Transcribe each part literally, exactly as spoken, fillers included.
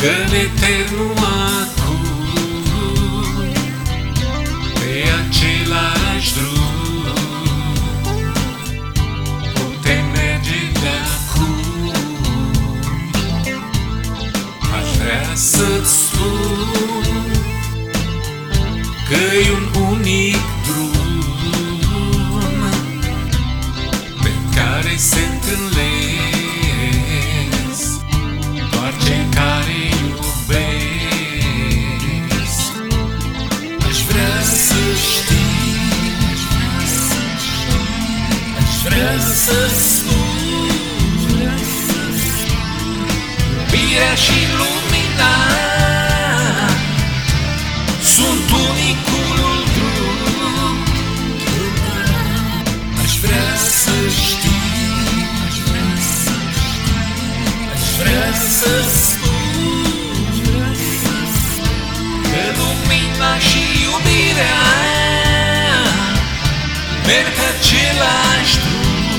că în eternul acum, pe același drum, putem merge de-acum. Aș vrea să-ți spun că-i un unic drum pe care se întâlnesc doar cei care iubesc. Aș vrea să știi, aș vrea să spun, iubirea și lumina sunt unicul drum. Aș vrea să știi, aș vrea să spun că lumina și iubirea merg același drum.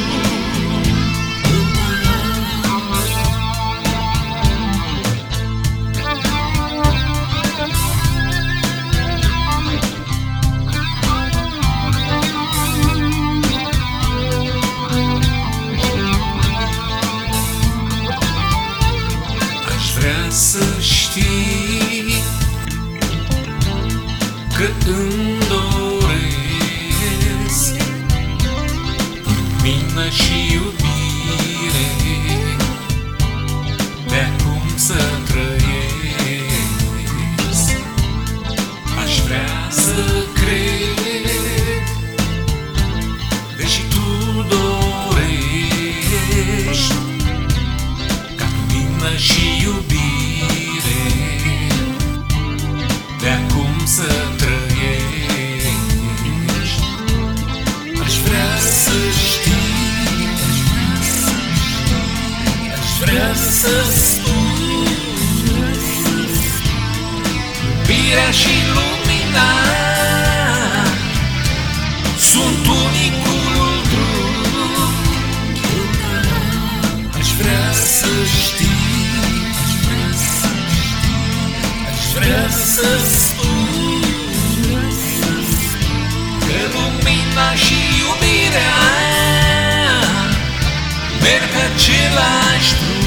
Să știi că îmi doresc lumină și iubire, de-acum să trăiesc. Aș vrea să cred, deși tu dorești ca lumină și iubire de-acum să trăiești. Aș vrea să știi, aș vrea să spun, iubirea și lumina sunt unicul drum. Aș vrea să știi, aș vrea să spun că lumina și iubirea merg același drum.